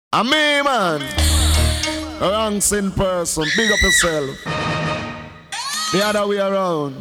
I mean, man, a wrong sin person, big up yourself. The other way around,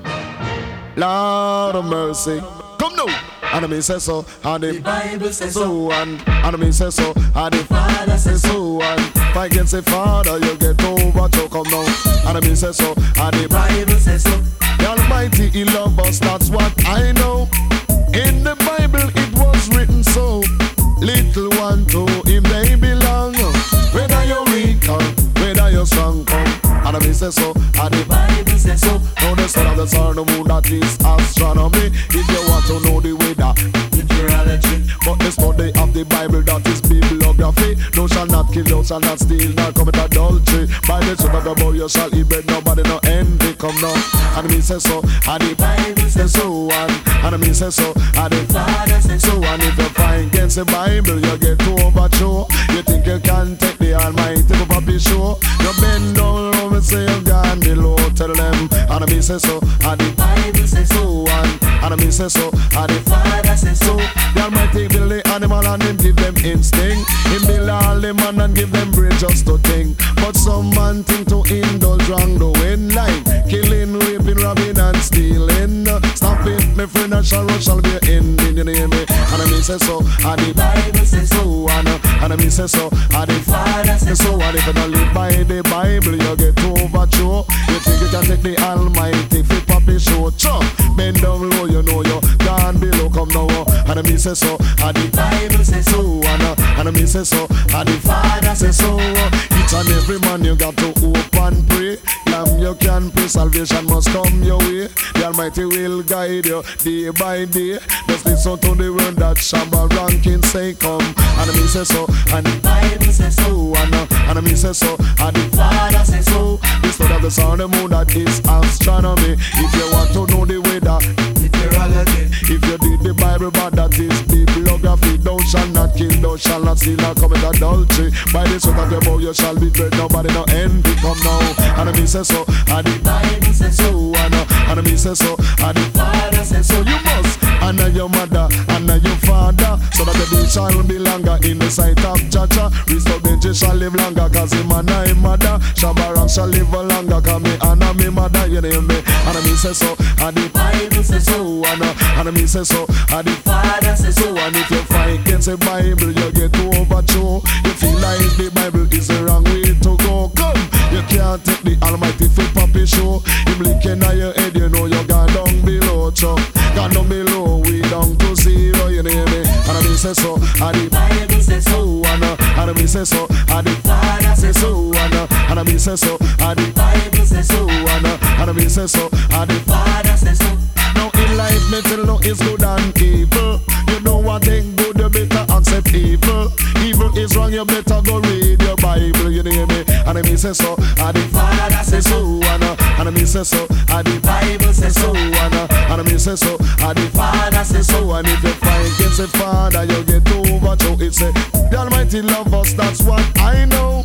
Lord of mercy. Come now. And I mean say so, and the Bible says so, and I mean say so, and the Father says so, and fight against the Father, you get over to come now. And I mean say so, and the Bible says so. The Almighty, He loves us, that's what I know. In the Bible it was written so. Little one to Him they belong. Whether you're weak or whether you're strong, come. And I mean say so, and the Bible says so. Know the sun of the sun, the moon, that is astronomy. If you want to know the weather, meteorology. but the study of the Bible, that is bibliography. Thou shall not kill, thou shall not steal, nor commit adultery. By the truth of the boy you shall eat bread, nobody no envy come now. And me say so, and the Bible says so, and me say so, and the Father says so. And if you fight against the Bible, you get overthrown. You think you can take the Almighty to papi show? You bend down low and say you gone below. Tell them, and me say so, and the Bible says so, and me say so, and the Father says so. the Almighty build the animal and Him give them instinct. Him build all the man and give them brain just to think. But some man think to indulge wrong doing, like killing, raping, robbing and stealing. Stop it, my friend, and shall be ending. You hear me? And me say so, and the Bible says so, and me say so, and the Father says so. And if you don't live by the Bible, you get overthrown. You think you can take the Almighty fit papi show? Chop, bend down low, you know you gone below. Come now, and me say so, and the Bible says so, and me say so, and the Father says so. each and every man you got to hope and pray. Lamb you can pray, salvation must come your way. The Almighty will guide you day by day. Just listen to the word that Shabba Rankin say come. And me say so, and the Bible says so, and me say so, and the Father says so. the study of the sun, the moon, that is astronomy. If you want to know the weather, Meteorology. if you did the Bible, but that is bibliography. Thou shalt not kill, thou shalt not steal, nor commit adultery. By the sweat of your bow you shall be great. Nobody no envy come now. And me say so, and the Bible says so, and me say so, and the Father says so. so you must honor your mother, honor your father, so that the day shall be longer in the sight of Jaja. Restore Benji shall live longer, cause him and I mother. Shabaran shall live longer, cause me honor me mother. You know me? And me say so, and the Bible says so, and me say so, and the Father says so. and if you fight against the Bible, you get overthrown. You feel like the Bible is the wrong way to go. Come, you can't take the Almighty for papi show. Him licking on your head, you know you gone down below. Chuck, gone down below, we down to zero. You know me? And me say so, and the Bible says so, and me say so, and the Father says so. and me say so, and the Bible says so, and me say so, and the Father says so. now in life, me tell no is good and evil. You know one thing good, you better accept evil. Evil is wrong, you better go read your Bible. You hear me? And me say so, and the Father says so, and me say so, and the Bible says so, and me say so, and the Father says so. and if you fight against the Father, you get over to it. Say the Almighty love us, that's what I know.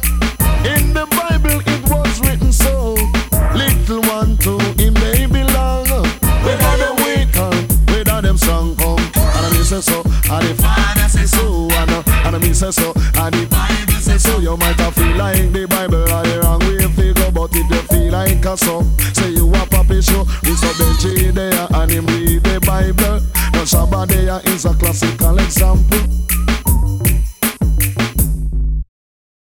In the Bible it was written so. Little one to Him they belong. Whether them weak or whether them strong come. And me say so, and the Father says so, and me say so, and the Bible says so. you might have feel like the Bible are the wrong way to go, but if you feel like a song, say you a papi show. We saw Benji there and him read the Bible. Now Shabba there is a classical example.